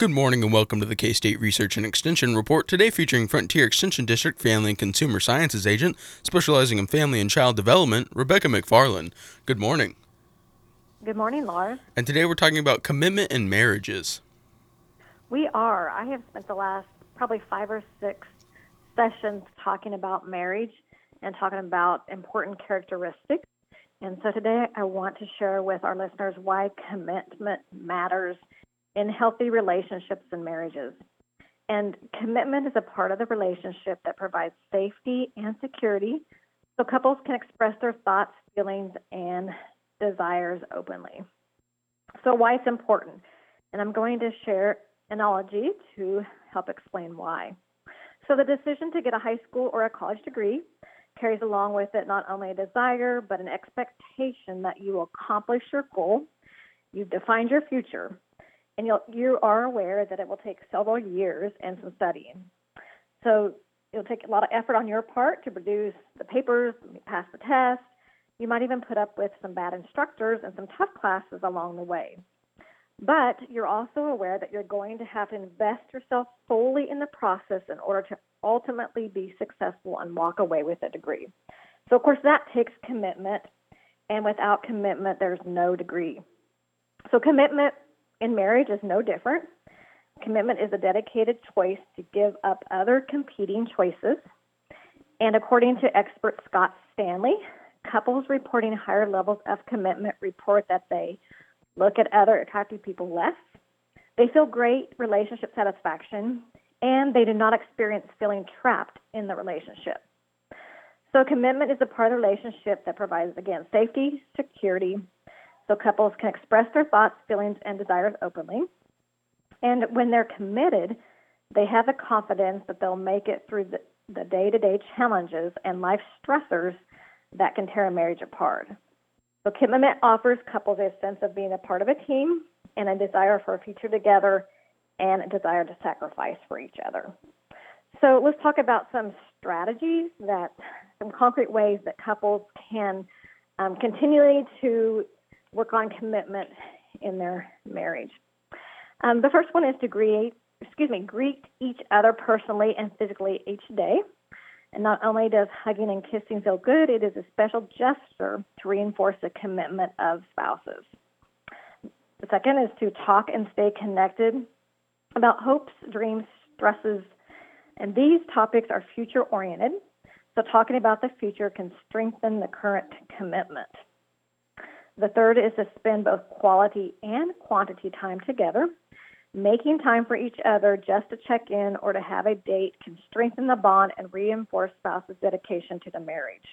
Good morning and welcome to the K-State Research and Extension Report, today featuring Frontier Extension District Family and Consumer Sciences Agent, specializing in family and child development, Rebecca McFarland. Good morning. Good morning, Lars. And today we're talking about commitment in marriages. We are. I have spent the last probably 5 or 6 sessions talking about marriage and talking about important characteristics. And so today I want to share with our listeners why commitment matters in healthy relationships and marriages. And commitment is a part of the relationship that provides safety and security so couples can express their thoughts, feelings, and desires openly. So why it's important. And I'm going to share analogy to help explain why. So the decision to get a high school or a college degree carries along with it not only a desire, but an expectation that you will accomplish your goal. You've defined your future, and you are aware that it will take several years and some studying. So it'll take a lot of effort on your part to produce the papers, pass the test. You might even put up with some bad instructors and some tough classes along the way. But you're also aware that you're going to have to invest yourself fully in the process in order to ultimately be successful and walk away with a degree. So, of course, that takes commitment, and without commitment, there's no degree. So commitment in marriage is no different. Commitment is a dedicated choice to give up other competing choices. And according to expert Scott Stanley, couples reporting higher levels of commitment report that they look at other attractive people less, they feel great relationship satisfaction, and they do not experience feeling trapped in the relationship. So commitment is a part of the relationship that provides, again, safety, security, so couples can express their thoughts, feelings, and desires openly. And when they're committed, they have the confidence that they'll make it through the day-to-day challenges and life stressors that can tear a marriage apart. So commitment offers couples a sense of being a part of a team and a desire for a future together and a desire to sacrifice for each other. So let's talk about some strategies, some concrete ways that couples can continually to work on commitment in their marriage. The first one is to greet each other personally and physically each day. And not only does hugging and kissing feel good, it is a special gesture to reinforce the commitment of spouses. The second is to talk and stay connected about hopes, dreams, stresses, and these topics are future-oriented, so talking about the future can strengthen the current commitment. The third is to spend both quality and quantity time together. Making time for each other just to check in or to have a date can strengthen the bond and reinforce spouse's dedication to the marriage.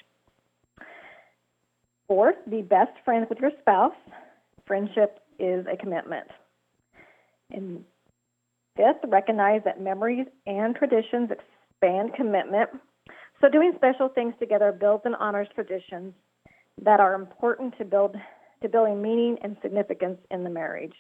Fourth, be best friends with your spouse. Friendship is a commitment. And fifth, recognize that memories and traditions expand commitment. So doing special things together builds and honors traditions that are important to building meaning and significance in the marriage.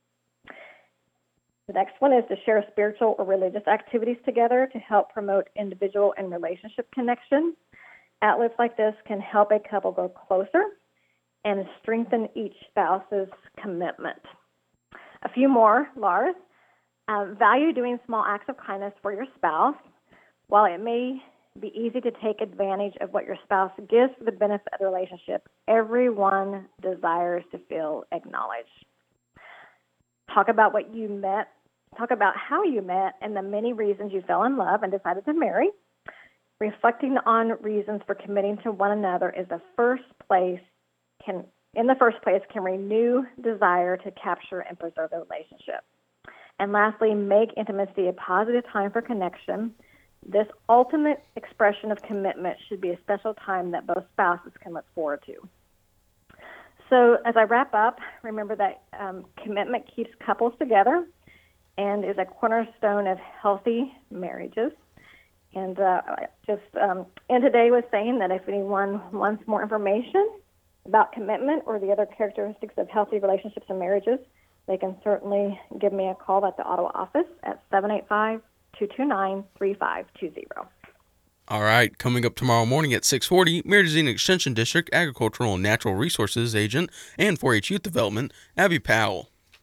The next one is to share spiritual or religious activities together to help promote individual and relationship connection. Outlets like this can help a couple go closer and strengthen each spouse's commitment. A few more, Lars. Value doing small acts of kindness for your spouse. While it may be easy to take advantage of what your spouse gives for the benefit of the relationship, everyone desires to feel acknowledged. Talk about how you met and the many reasons you fell in love and decided to marry. Reflecting on reasons for committing to one another in the first place can renew desire to capture and preserve the relationship. And lastly, make intimacy a positive time for connection. This ultimate expression of commitment should be a special time that both spouses can look forward to. So as I wrap up, remember that commitment keeps couples together and is a cornerstone of healthy marriages. And just end today with saying that if anyone wants more information about commitment or the other characteristics of healthy relationships and marriages, they can certainly give me a call at the Ottawa office at 785-229-3520. All right, coming up tomorrow morning at 6:40, Meridian Extension District Agricultural and Natural Resources Agent and 4-H Youth Development, Abby Powell.